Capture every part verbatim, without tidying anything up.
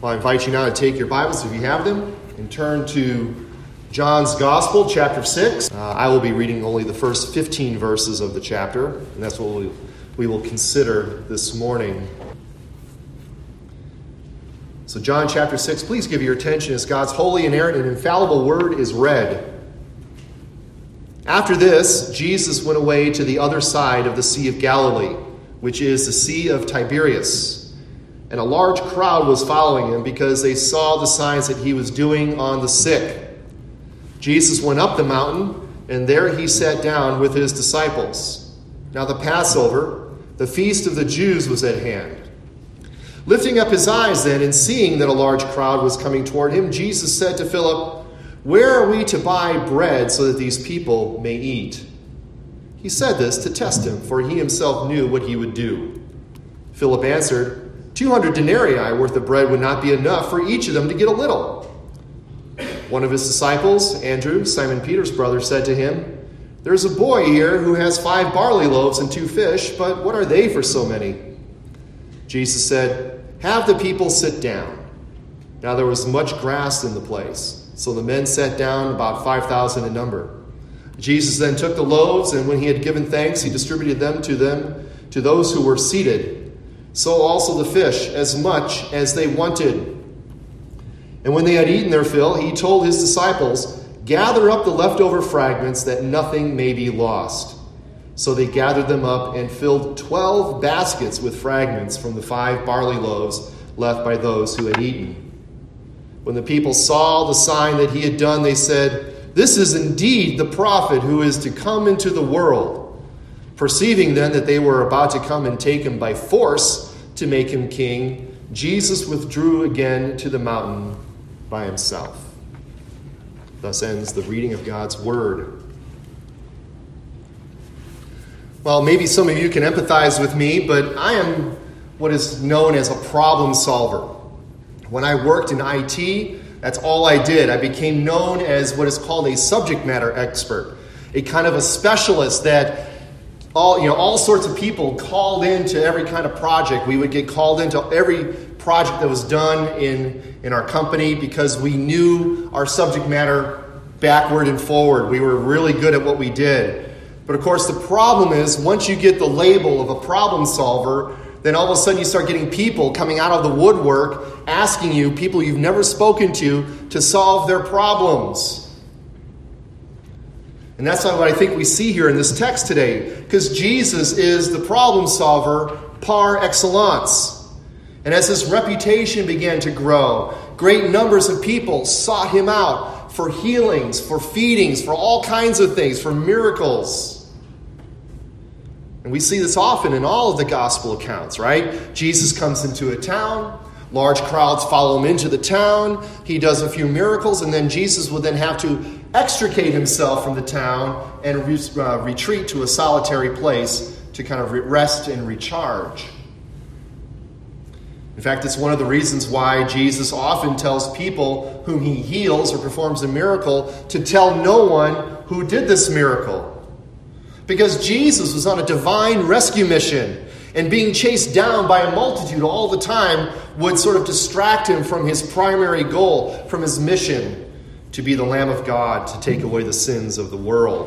Well, I invite you now to take your Bibles, if you have them, and turn to John's Gospel, chapter six. Uh, I will be reading only the first fifteen verses of the chapter, and that's what we, we will consider this morning. So John chapter six, please give your attention as God's holy, inerrant, and infallible word is read. After this, Jesus went away to the other side of the Sea of Galilee, which is the Sea of Tiberias. And a large crowd was following him because they saw the signs that he was doing on the sick. Jesus went up the mountain, and there he sat down with his disciples. Now the Passover, the feast of the Jews, was at hand. Lifting up his eyes then, and seeing that a large crowd was coming toward him, Jesus said to Philip, "Where are we to buy bread so that these people may eat?" He said this to test him, for he himself knew what he would do. Philip answered, Two hundred denarii worth of bread would not be enough for each of them to get a little." One of his disciples, Andrew, Simon Peter's brother, said to him, "There's a boy here who has five barley loaves and two fish, but what are they for so many?" Jesus said, "Have the people sit down." Now there was much grass in the place, so the men sat down, about five thousand in number. Jesus then took the loaves, and when he had given thanks, he distributed them to them, to those who were seated. So also the fish, as much as they wanted. And when they had eaten their fill, he told his disciples, "Gather up the leftover fragments, that nothing may be lost." So they gathered them up and filled twelve baskets with fragments from the five barley loaves left by those who had eaten. When the people saw the sign that he had done, they said, "This is indeed the prophet who is to come into the world." Perceiving then that they were about to come and take him by force to make him king, Jesus withdrew again to the mountain by himself. Thus ends the reading of God's word. Well, maybe some of you can empathize with me, but I am what is known as a problem solver. When I worked in I T, that's all I did. I became known as what is called a subject matter expert, a kind of a specialist that all, you know, all sorts of people called into every kind of project. We would get called into every project that was done in, in our company because we knew our subject matter backward and forward. We were really good at what we did. But of course, the problem is once you get the label of a problem solver, then all of a sudden you start getting people coming out of the woodwork asking you, people you've never spoken to, to solve their problems. And that's what I think we see here in this text today, because Jesus is the problem solver par excellence. And as his reputation began to grow, great numbers of people sought him out for healings, for feedings, for all kinds of things, for miracles. And we see this often in all of the gospel accounts, right? Jesus comes into a town, large crowds follow him into the town, he does a few miracles, and then Jesus would then have to extricate himself from the town and re- uh, retreat to a solitary place to kind of rest and recharge. In fact, it's one of the reasons why Jesus often tells people whom he heals or performs a miracle to tell no one who did this miracle. Because Jesus was on a divine rescue mission, and being chased down by a multitude all the time would sort of distract him from his primary goal, from his mission to be the Lamb of God to take away the sins of the world.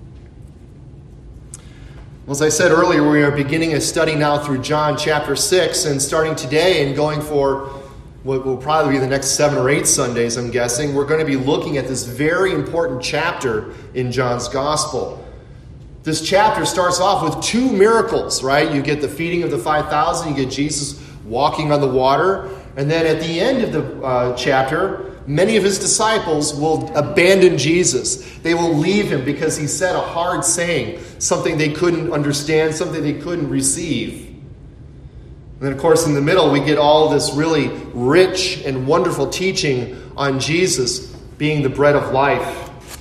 Well, as I said earlier, we are beginning a study now through John chapter six, and starting today and going for what will probably be the next seven or eight Sundays, I'm guessing, we're going to be looking at this very important chapter in John's Gospel. This chapter starts off with two miracles, right? You get the feeding of the five thousand, you get Jesus walking on the water, and then at the end of the uh, chapter, many of his disciples will abandon Jesus. They will leave him because he said a hard saying, something they couldn't understand, something they couldn't receive. And then, of course, in the middle, we get all this really rich and wonderful teaching on Jesus being the bread of life.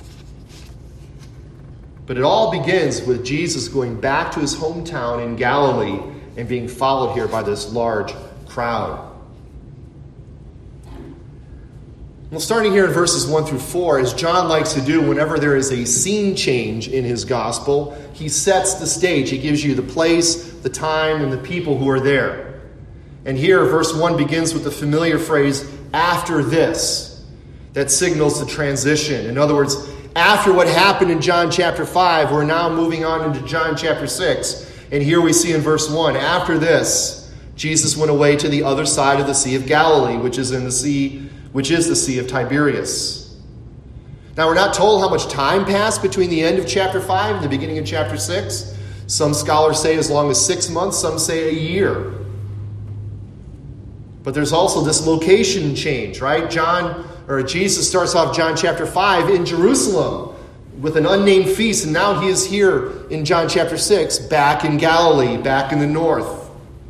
But it all begins with Jesus going back to his hometown in Galilee and being followed here by this large crowd. Well, starting here in verses one through four, as John likes to do whenever there is a scene change in his gospel, he sets the stage. He gives you the place, the time, and the people who are there. And here, verse one begins with the familiar phrase, after this, that signals the transition. In other words, after what happened in John chapter five, we're now moving on into John chapter six. And here we see in verse one, after this, Jesus went away to the other side of the Sea of Galilee, which is in the sea, which is the Sea of Tiberias. Now, we're not told how much time passed between the end of chapter five and the beginning of chapter six. Some scholars say as long as six months, some say a year. But there's also this location change, right? John, or Jesus starts off John chapter five in Jerusalem with an unnamed feast, and now he is here in John chapter six, back in Galilee, back in the north.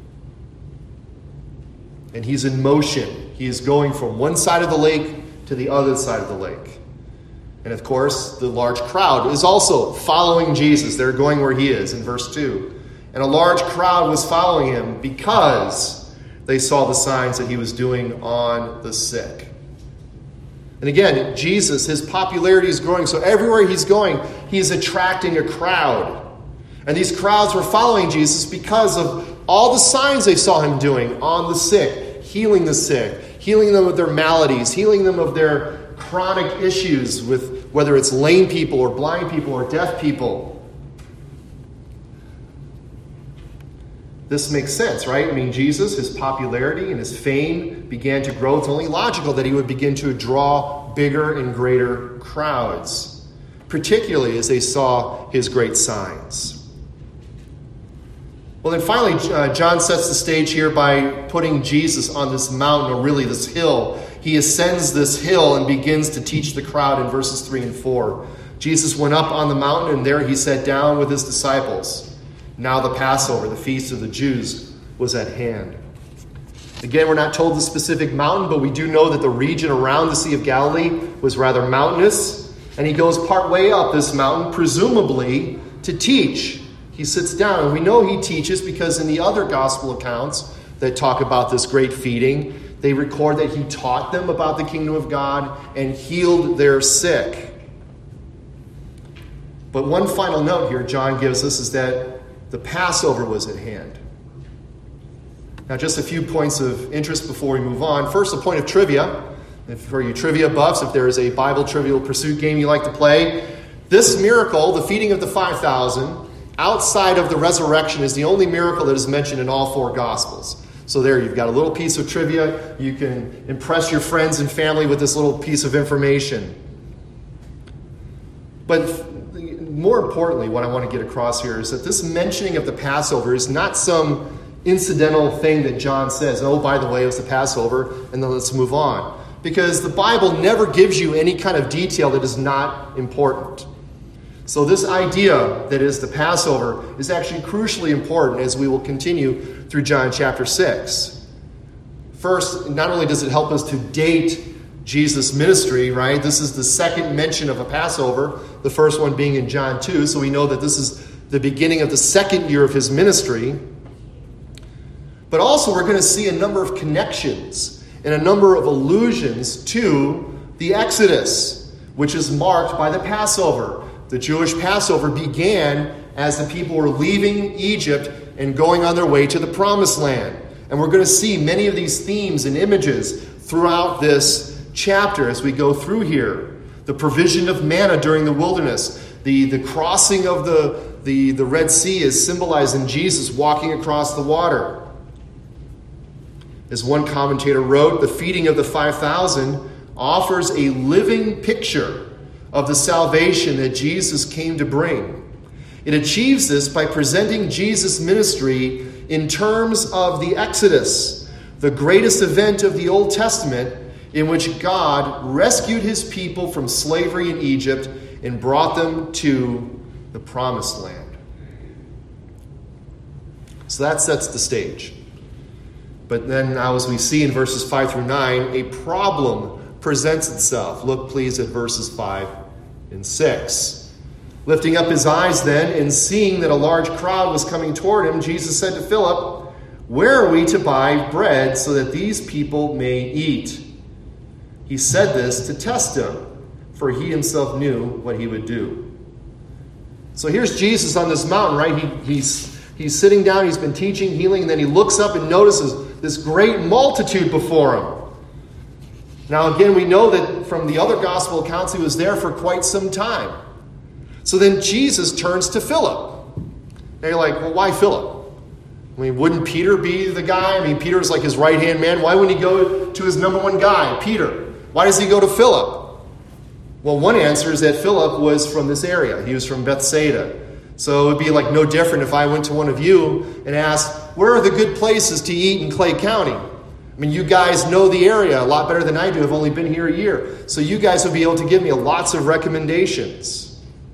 And he's in motion. He is going from one side of the lake to the other side of the lake. And of course, the large crowd is also following Jesus. They're going where he is in verse two. And a large crowd was following him because they saw the signs that he was doing on the sick. And again, Jesus, his popularity is growing. So everywhere he's going, he is attracting a crowd. And these crowds were following Jesus because of all the signs they saw him doing on the sick, healing the sick, healing them of their maladies, healing them of their chronic issues with whether it's lame people or blind people or deaf people. This makes sense, right? I mean, Jesus, his popularity and his fame began to grow. It's only logical that he would begin to draw bigger and greater crowds, particularly as they saw his great signs. Well, then finally, uh, John sets the stage here by putting Jesus on this mountain, or really this hill. He ascends this hill and begins to teach the crowd in verses three and four. Jesus went up on the mountain, and there he sat down with his disciples. Now the Passover, the feast of the Jews, was at hand. Again, we're not told the specific mountain, but we do know that the region around the Sea of Galilee was rather mountainous. And he goes part way up this mountain, presumably to teach. He sits down, and we know he teaches because in the other gospel accounts that talk about this great feeding, they record that he taught them about the kingdom of God and healed their sick. But one final note here John gives us is that the Passover was at hand. Now, just a few points of interest before we move on. First, a point of trivia. And for you trivia buffs, if there is a Bible Trivial Pursuit game you like to play, this miracle, the feeding of the five thousand, outside of the resurrection, is the only miracle that is mentioned in all four Gospels. So there, you've got a little piece of trivia. You can impress your friends and family with this little piece of information. But more importantly, what I want to get across here is that this mentioning of the Passover is not some incidental thing that John says, oh, by the way, it was the Passover, and then let's move on. Because the Bible never gives you any kind of detail that is not important. So this idea that is the Passover is actually crucially important as we will continue through John chapter six. First, not only does it help us to date Jesus' ministry, right? This is the second mention of a Passover, the first one being in John two, so we know that this is the beginning of the second year of his ministry. But also we're going to see a number of connections and a number of allusions to the Exodus, which is marked by the Passover. The Jewish Passover began as the people were leaving Egypt and going on their way to the Promised Land. And we're going to see many of these themes and images throughout this chapter as we go through here. The provision of manna during the wilderness, the, the crossing of the, the, the Red Sea is symbolized in Jesus walking across the water. As one commentator wrote, the feeding of the five thousand offers a living picture of the salvation that Jesus came to bring. It achieves this by presenting Jesus' ministry in terms of the Exodus, the greatest event of the Old Testament, in which God rescued his people from slavery in Egypt and brought them to the Promised Land. So that sets the stage. But then now, as we see in verses five through nine, a problem presents itself. Look, please, at verses five and six. Lifting up his eyes then, and seeing that a large crowd was coming toward him, Jesus said to Philip, "Where are we to buy bread so that these people may eat?" He said this to test him, for he himself knew what he would do. So here's Jesus on this mountain, right? He, he's, he's sitting down, he's been teaching, healing, and then he looks up and notices this great multitude before him. Now again, we know that from the other gospel accounts, he was there for quite some time. So then Jesus turns to Philip. And you're like, well, why Philip? I mean, wouldn't Peter be the guy? I mean, Peter's like his right-hand man. Why wouldn't he go to his number one guy, Peter? Why does he go to Philip? Well, one answer is that Philip was from this area. He was from Bethsaida. So it would be like no different if I went to one of you and asked, where are the good places to eat in Clay County? I mean, you guys know the area a lot better than I do. I've only been here a year. So you guys would be able to give me lots of recommendations.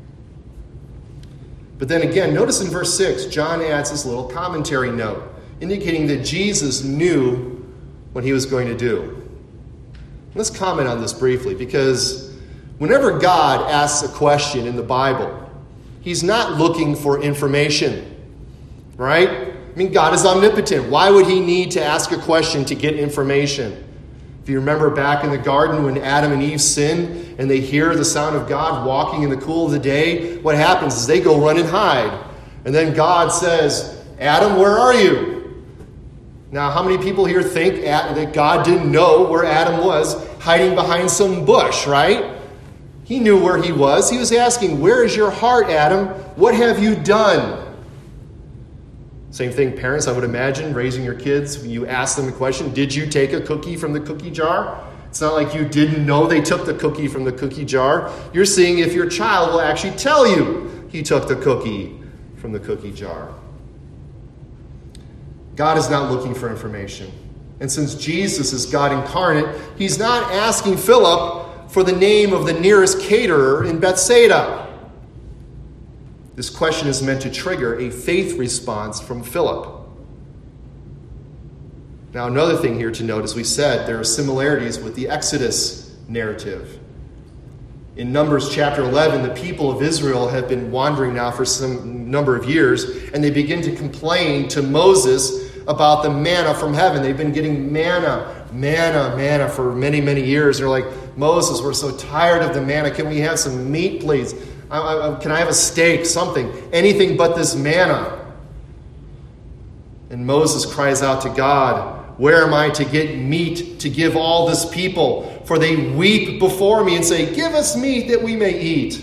But then again, notice in verse six, John adds this little commentary note, indicating that Jesus knew what he was going to do. Let's comment on this briefly, because whenever God asks a question in the Bible, he's not looking for information, right? I mean, God is omnipotent. Why would he need to ask a question to get information? If you remember back in the garden when Adam and Eve sin and they hear the sound of God walking in the cool of the day, what happens is they go run and hide. And then God says, Adam, where are you? Now, how many people here think that God didn't know where Adam was, hiding behind some bush, right? He knew where he was. He was asking, where is your heart, Adam? What have you done? Same thing, parents, I would imagine, raising your kids. When you ask them a question, did you take a cookie from the cookie jar? It's not like you didn't know they took the cookie from the cookie jar. You're seeing if your child will actually tell you he took the cookie from the cookie jar. God is not looking for information. And since Jesus is God incarnate, he's not asking Philip for the name of the nearest caterer in Bethsaida. This question is meant to trigger a faith response from Philip. Now, another thing here to note, as we said, there are similarities with the Exodus narrative. In Numbers chapter eleven, the people of Israel have been wandering now for some number of years, and they begin to complain to Moses about the manna from heaven. They've been getting manna, manna, manna for many, many years. They're like, Moses, we're so tired of the manna. Can we have some meat, please? I, I, can I have a steak, something, anything but this manna? And Moses cries out to God, where am I to get meat to give all this people? For they weep before me and say, give us meat that we may eat.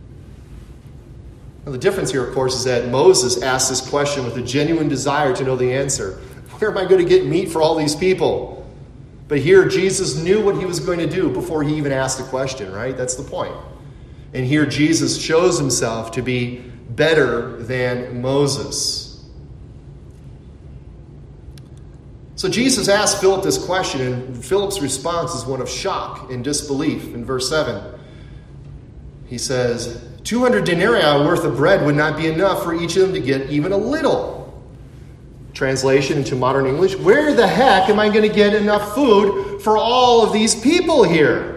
Now, the difference here, of course, is that Moses asked this question with a genuine desire to know the answer. Where am I going to get meat for all these people? But here, Jesus knew what he was going to do before he even asked the question, right? That's the point. And here Jesus shows himself to be better than Moses. So Jesus asked Philip this question, and Philip's response is one of shock and disbelief. In verse seven, he says, two hundred denarii worth of bread would not be enough for each of them to get even a little. Translation into modern English, where the heck am I going to get enough food for all of these people here?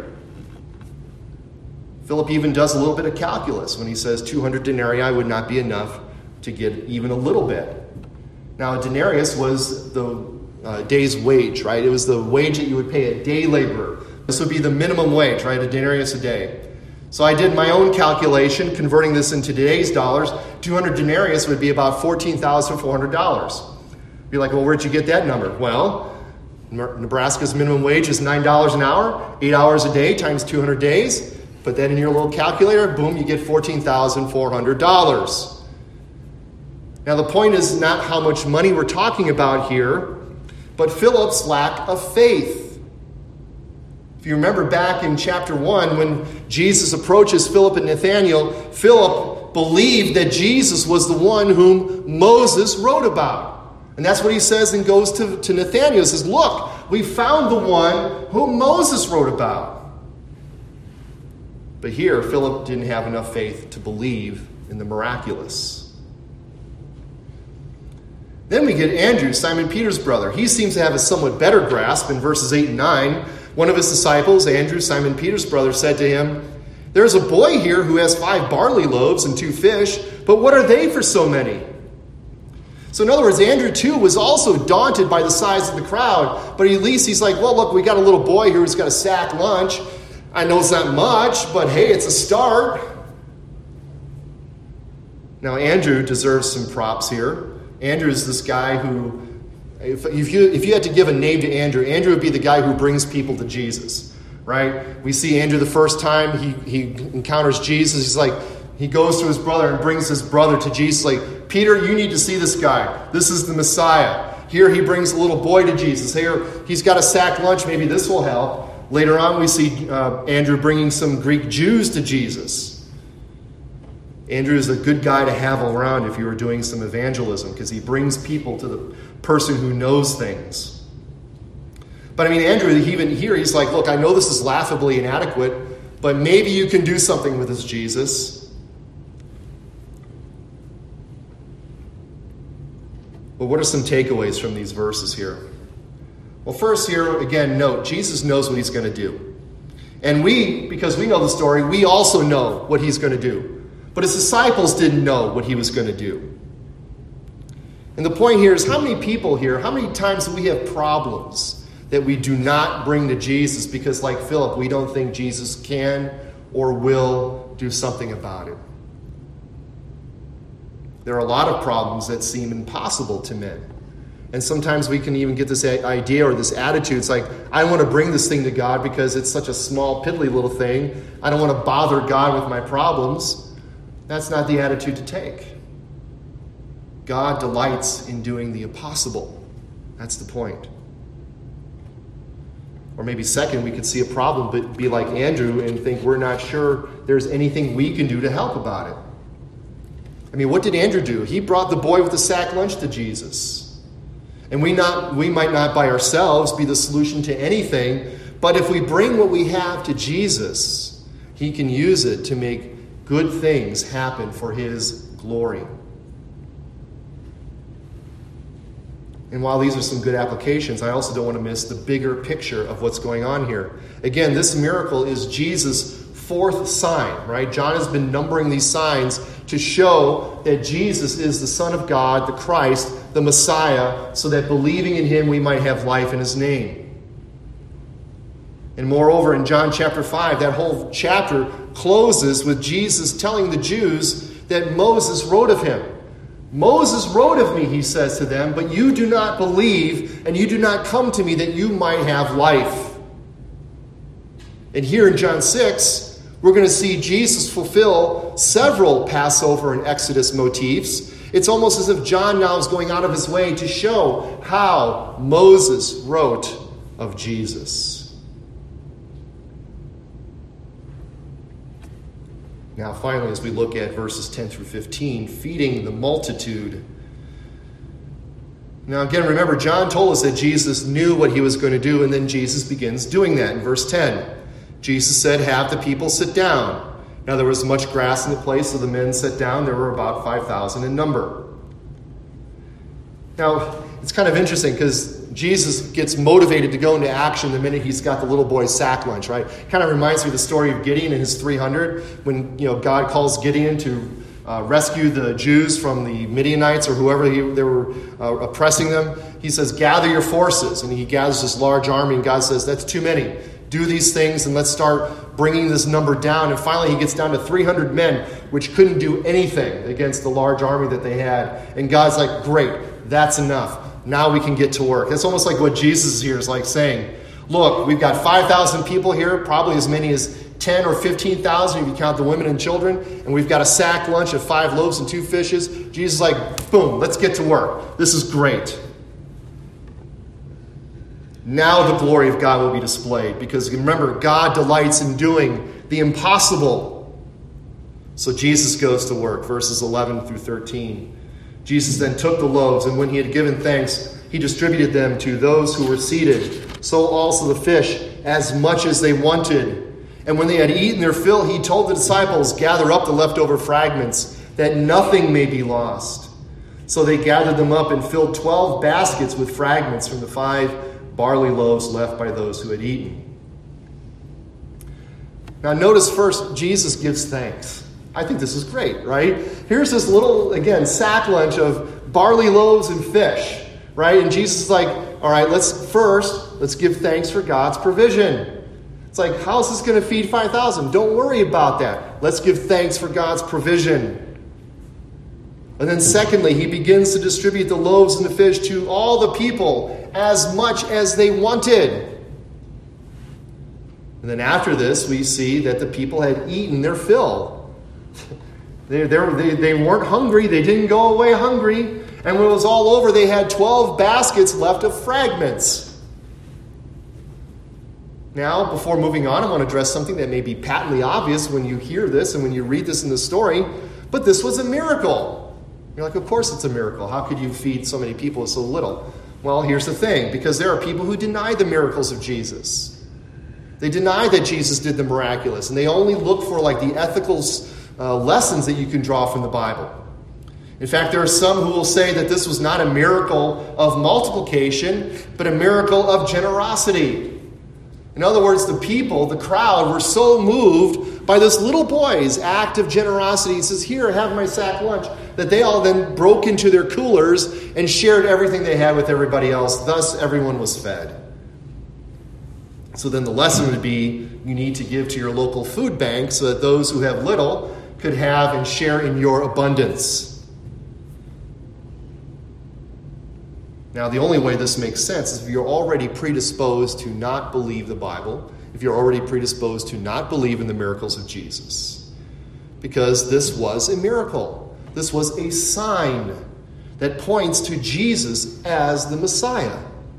Philip even does a little bit of calculus when he says two hundred denarii would not be enough to get even a little bit. Now, a denarius was the uh, day's wage, right? It was the wage that you would pay a day laborer. This would be the minimum wage, right? A denarius a day. So I did my own calculation, converting this into today's dollars. two hundred denarius would be about fourteen thousand four hundred dollars. You're like, well, where'd you get that number? Well, Nebraska's minimum wage is nine dollars an hour, eight hours a day times two hundred days. Put that in your little calculator, boom, you get fourteen thousand four hundred dollars. Now, the point is not how much money we're talking about here, but Philip's lack of faith. If you remember back in chapter one, when Jesus approaches Philip and Nathanael, Philip believed that Jesus was the one whom Moses wrote about. And that's what he says and goes to, to Nathanael. He says, look, we found the one whom Moses wrote about. But here, Philip didn't have enough faith to believe in the miraculous. Then we get Andrew, Simon Peter's brother. He seems to have a somewhat better grasp in verses eight and nine. One of his disciples, Andrew, Simon Peter's brother, said to him, there's a boy here who has five barley loaves and two fish, but what are they for so many? So in other words, Andrew too was also daunted by the size of the crowd, but at least he's like, well, look, we got a little boy here who's got a sack lunch. I know it's not much, but hey, it's a start. Now, Andrew deserves some props here. Andrew is this guy who If, if, you, if you had to give a name to Andrew, Andrew would be the guy who brings people to Jesus, right? We see Andrew the first time he, he encounters Jesus. He's like, he goes to his brother and brings his brother to Jesus. Like, Peter, you need to see this guy. This is the Messiah. Here he brings a little boy to Jesus. Here he's got a sack lunch. Maybe this will help. Later on, we see uh, Andrew bringing some Greek Jews to Jesus. Andrew is a good guy to have around if you were doing some evangelism, because he brings people to the person who knows things. But I mean, Andrew, even here, he's like, look, I know this is laughably inadequate, but maybe you can do something with this Jesus. But what are some takeaways from these verses here? Well, first here, again, note, Jesus knows what he's going to do. And we, because we know the story, we also know what he's going to do. But his disciples didn't know what he was going to do. And the point here is, how many people here, how many times do we have problems that we do not bring to Jesus because, like Philip, we don't think Jesus can or will do something about it? There are a lot of problems that seem impossible to men. And sometimes we can even get this idea or this attitude. It's like, I want to bring this thing to God because it's such a small, piddly little thing. I don't want to bother God with my problems. That's not the attitude to take. God delights in doing the impossible. That's the point. Or maybe second, we could see a problem but be like Andrew and think we're not sure there's anything we can do to help about it. I mean, what did Andrew do? He brought the boy with the sack lunch to Jesus. And we not we might not by ourselves be the solution to anything, but if we bring what we have to Jesus, he can use it to make good things happen for his glory. And while these are some good applications, I also don't want to miss the bigger picture of what's going on here. Again, this miracle is Jesus' fourth sign, right? John has been numbering these signs to show that Jesus is the Son of God, the Christ, the Messiah, so that believing in him we might have life in his name. And moreover, in John chapter five, that whole chapter closes with Jesus telling the Jews that Moses wrote of him. Moses wrote of me, he says to them, but you do not believe and you do not come to me that you might have life. And here in John six, we're going to see Jesus fulfill several Passover and Exodus motifs. It's almost as if John now is going out of his way to show how Moses wrote of Jesus. Now, finally, as we look at verses ten through fifteen, feeding the multitude. Now, again, remember, John told us that Jesus knew what he was going to do, and then Jesus begins doing that in verse ten. Jesus said, have the people sit down. Now, there was much grass in the place, so the men sat down. There were about five thousand in number. Now, it's kind of interesting because Jesus gets motivated to go into action the minute he's got the little boy's sack lunch, right? Kind of reminds me of the story of Gideon and his three hundred, when, you know, God calls Gideon to uh, rescue the Jews from the Midianites or whoever he, they were uh, oppressing them. He says, gather your forces. And he gathers this large army, and God says, that's too many. Do these things and let's start bringing this number down. And finally he gets down to three hundred men, which couldn't do anything against the large army that they had. And God's like, great, that's enough. Now we can get to work. It's almost like what Jesus here is like saying, look, we've got five thousand people here, probably as many as ten or fifteen thousand if you count the women and children. And we've got a sack lunch of five loaves and two fishes. Jesus is like, boom, let's get to work. This is great. Now the glory of God will be displayed, because remember, God delights in doing the impossible. So Jesus goes to work, verses eleven through thirteen. Jesus then took the loaves, and when he had given thanks, he distributed them to those who were seated. So also the fish, as much as they wanted. And when they had eaten their fill, he told the disciples, gather up the leftover fragments, that nothing may be lost. So they gathered them up and filled twelve baskets with fragments from the five barley loaves left by those who had eaten. Now notice first, Jesus gives thanks. I think this is great, right? Here's this little, again, sack lunch of barley loaves and fish, right? And Jesus is like, all right, let's first, let's give thanks for God's provision. It's like, how's this going to feed five thousand? Don't worry about that. Let's give thanks for God's provision. And then secondly, he begins to distribute the loaves and the fish to all the people as much as they wanted. And then after this, we see that the people had eaten their fill. They, they, they weren't hungry. They didn't go away hungry. And when it was all over, they had twelve baskets left of fragments. Now, before moving on, I want to address something that may be patently obvious when you hear this and when you read this in the story. But this was a miracle. You're like, of course it's a miracle. How could you feed so many people with so little? Well, here's the thing. Because there are people who deny the miracles of Jesus. They deny that Jesus did the miraculous, and they only look for like the ethical uh, lessons that you can draw from the Bible. In fact, there are some who will say that this was not a miracle of multiplication, but a miracle of generosity. In other words, the people, the crowd, were so moved by this little boy's act of generosity. He says, "Here, have my sack lunch," that they all then broke into their coolers and shared everything they had with everybody else. Thus, everyone was fed. So then the lesson would be, you need to give to your local food bank so that those who have little could have and share in your abundance. Now, the only way this makes sense is if you're already predisposed to not believe the Bible, if you're already predisposed to not believe in the miracles of Jesus. Because this was a miracle. This was a sign that points to Jesus as the Messiah.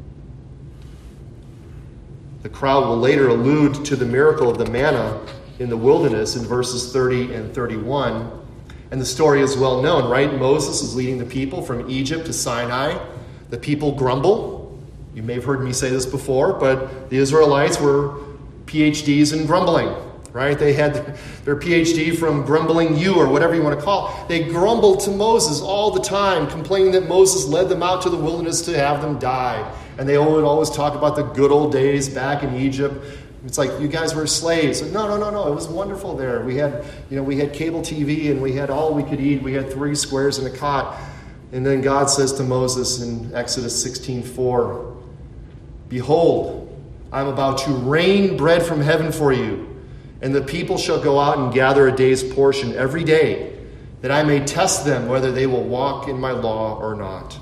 The crowd will later allude to the miracle of the manna in the wilderness in verses thirty and thirty-one. And the story is well known, right? Moses is leading the people from Egypt to Sinai. The people grumble. You may have heard me say this before, but the Israelites were P H Ds in grumbling, right? They had their P H D from grumbling you or whatever you want to call it. They grumbled to Moses all the time, complaining that Moses led them out to the wilderness to have them die. And they would always talk about the good old days back in Egypt. It's like, you guys were slaves. No, no, no, no. It was wonderful there. We had, you know, we had cable T V and we had all we could eat. We had three squares and a cot. And then God says to Moses in Exodus sixteen four, "Behold, I'm about to rain bread from heaven for you, and the people shall go out and gather a day's portion every day, that I may test them whether they will walk in my law or not."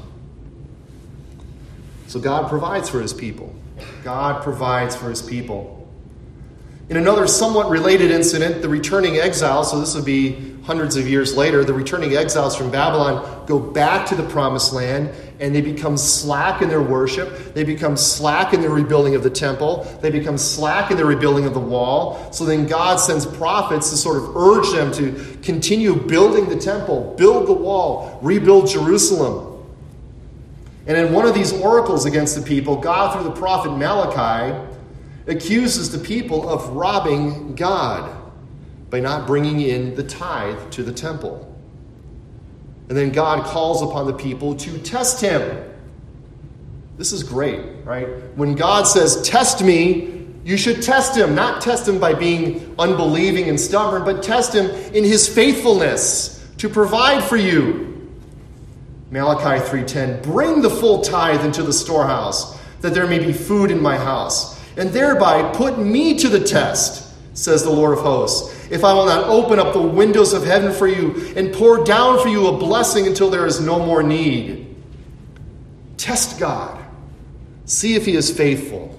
So God provides for his people. God provides for his people. In another somewhat related incident, the returning exiles, so this would be hundreds of years later, the returning exiles from Babylon go back to the promised land, and they become slack in their worship. They become slack in their rebuilding of the temple. They become slack in their rebuilding of the wall. So then God sends prophets to sort of urge them to continue building the temple, build the wall, rebuild Jerusalem. And in one of these oracles against the people, God, through the prophet Malachi, accuses the people of robbing God by not bringing in the tithe to the temple. And then God calls upon the people to test him. This is great, right? When God says, "Test me," you should test him. Not test him by being unbelieving and stubborn, but test him in his faithfulness to provide for you. Malachi three ten, "Bring the full tithe into the storehouse, that there may be food in my house, and thereby put me to the test, says the Lord of hosts, if I will not open up the windows of heaven for you and pour down for you a blessing until there is no more need." Test God. See if he is faithful.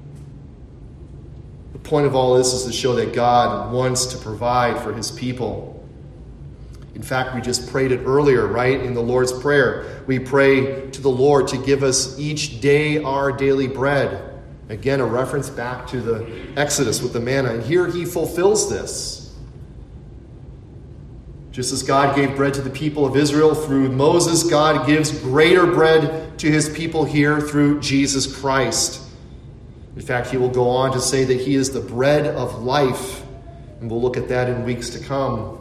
The point of all this is to show that God wants to provide for his people. In fact, we just prayed it earlier, right? In the Lord's Prayer, we pray to the Lord to give us each day our daily bread. Again, a reference back to the Exodus with the manna. And here he fulfills this. Just as God gave bread to the people of Israel through Moses, God gives greater bread to his people here through Jesus Christ. In fact, he will go on to say that he is the bread of life. And we'll look at that in weeks to come.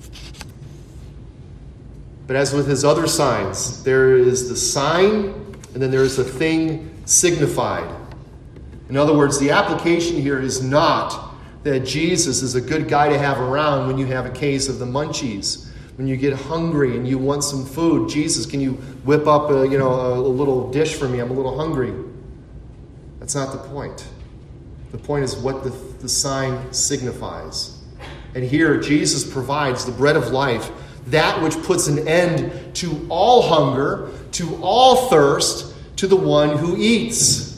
But as with his other signs, there is the sign, and then there is the thing signified. In other words, the application here is not that Jesus is a good guy to have around when you have a case of the munchies, when you get hungry and you want some food. Jesus, can you whip up a, you know, a, a little dish for me? I'm a little hungry. That's not the point. The point is what the, the sign signifies. And here, Jesus provides the bread of life that which puts an end to all hunger, to all thirst, to the one who eats.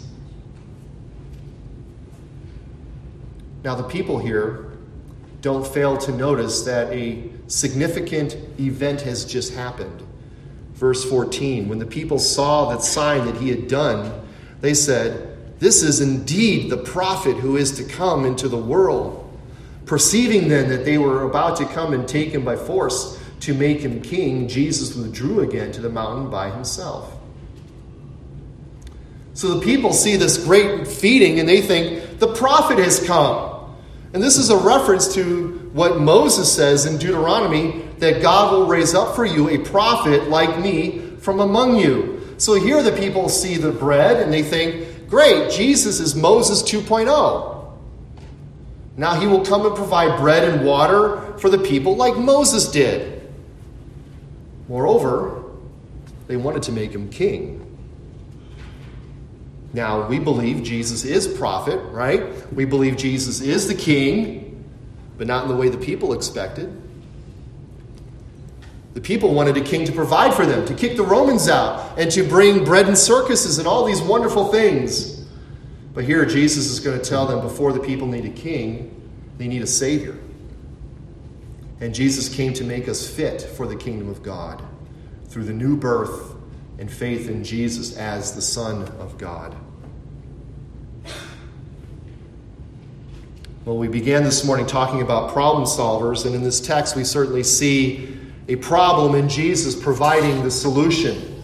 Now, the people here don't fail to notice that a significant event has just happened. Verse fourteen, when the people saw that sign that he had done, they said, "This is indeed the prophet who is to come into the world." Perceiving then that they were about to come and take him by force to make him king, Jesus withdrew again to the mountain by himself. So the people see this great feeding and they think, the prophet has come. And this is a reference to what Moses says in Deuteronomy, that God will raise up for you a prophet like me from among you. So here the people see the bread and they think, great, Jesus is Moses two point oh. Now he will come and provide bread and water for the people like Moses did. Moreover, they wanted to make him king. Now, we believe Jesus is prophet, right? We believe Jesus is the king, but not in the way the people expected. The people wanted a king to provide for them, to kick the Romans out, and to bring bread and circuses and all these wonderful things. But here Jesus is going to tell them before the people need a king, they need a Savior. And Jesus came to make us fit for the kingdom of God through the new birth and faith in Jesus as the Son of God. Well, we began this morning talking about problem solvers, and in this text we certainly see a problem in Jesus providing the solution.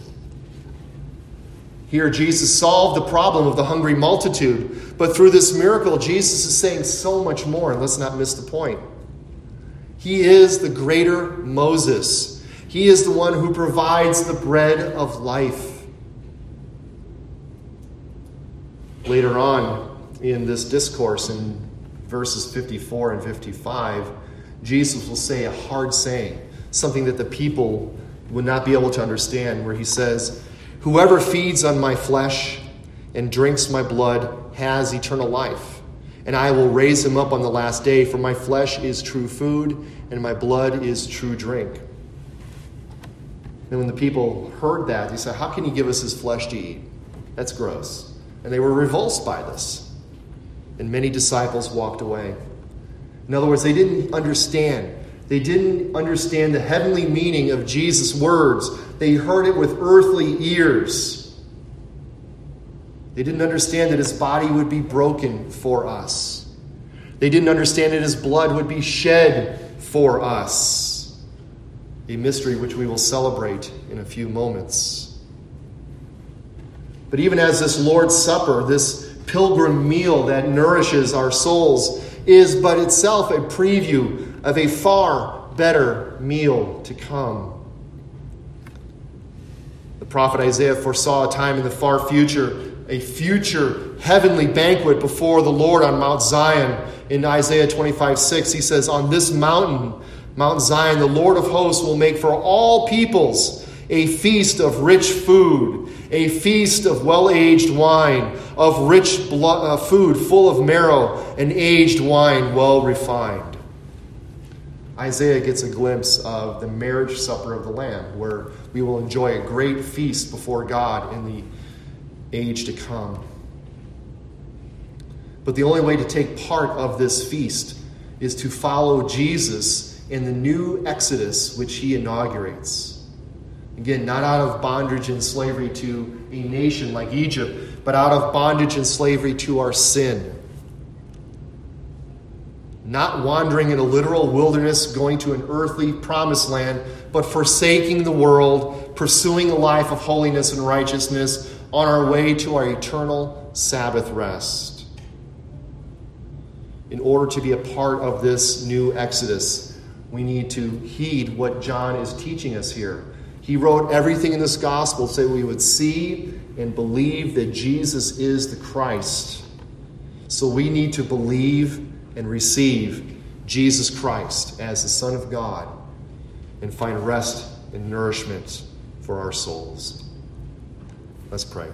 Here Jesus solved the problem of the hungry multitude, but through this miracle Jesus is saying so much more, and let's not miss the point. He is the greater Moses. He is the one who provides the bread of life. Later on in this discourse, in verses fifty-four and fifty-five, Jesus will say a hard saying, something that the people would not be able to understand, where he says, "Whoever feeds on my flesh and drinks my blood has eternal life, and I will raise him up on the last day, for my flesh is true food, and my blood is true drink." And when the people heard that, they said, "How can he give us his flesh to eat? That's gross." And they were revulsed by this. And many disciples walked away. In other words, they didn't understand. They didn't understand the heavenly meaning of Jesus' words. They heard it with earthly ears. They didn't understand that his body would be broken for us. They didn't understand that his blood would be shed for us. A mystery which we will celebrate in a few moments. But even as this Lord's Supper, this pilgrim meal that nourishes our souls, is but itself a preview of a far better meal to come. The prophet Isaiah foresaw a time in the far future, a future heavenly banquet before the Lord on Mount Zion. In Isaiah twenty-five six, he says, "On this mountain, Mount Zion, the Lord of hosts will make for all peoples a feast of rich food, a feast of well-aged wine, of rich blood, uh, food full of marrow, and aged wine well refined." Isaiah gets a glimpse of the marriage supper of the Lamb, where we will enjoy a great feast before God in the age to come. But the only way to take part of this feast is to follow Jesus in the new Exodus which he inaugurates. Again, not out of bondage and slavery to a nation like Egypt, but out of bondage and slavery to our sin. Not wandering in a literal wilderness, going to an earthly promised land, but forsaking the world, pursuing a life of holiness and righteousness on our way to our eternal Sabbath rest. In order to be a part of this new Exodus, we need to heed what John is teaching us here. He wrote everything in this gospel so we would see and believe that Jesus is the Christ. So we need to believe and receive Jesus Christ as the Son of God and find rest and nourishment for our souls. Let's pray.